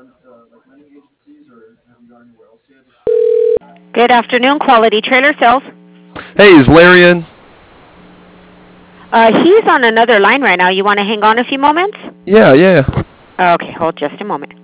Good afternoon, Quality Trailer Sales. Hey, is Larry in? He's on another line right now. You want to hang on a few moments? Yeah. Okay, hold just a moment.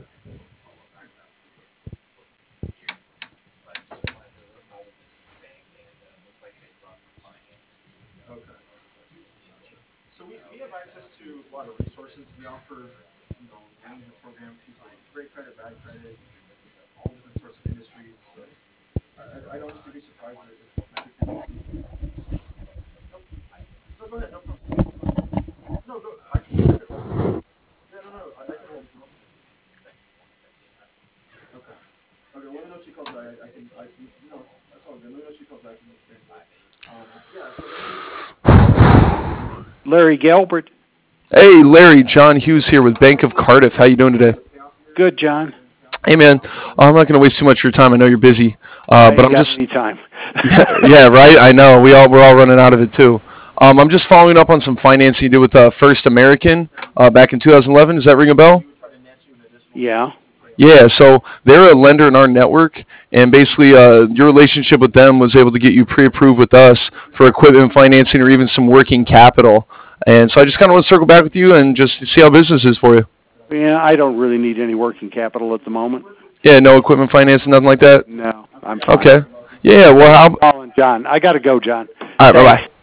Larry Gilbert. Hey, Larry, John Hughes here with Bank of Cardiff. How you doing today? Good, John. Hey, man, I'm not going to waste too much of your time. I know you're busy, I but ain't I'm got just any time. yeah, right. I know we're all running out of it too. I'm just following up on some financing you did with First American back in 2011. Does that ring a bell? Yeah. Yeah, so they're a lender in our network, and basically your relationship with them was able to get you pre-approved with us for equipment financing or even some working capital. And so I just kind of want to circle back with you and just see how business is for you. Yeah, I don't really need any working capital at the moment. Yeah, no equipment financing, nothing like that? No, I'm fine. Okay. Yeah, well, Calling John. I got to go, John. all right, Thanks. bye-bye.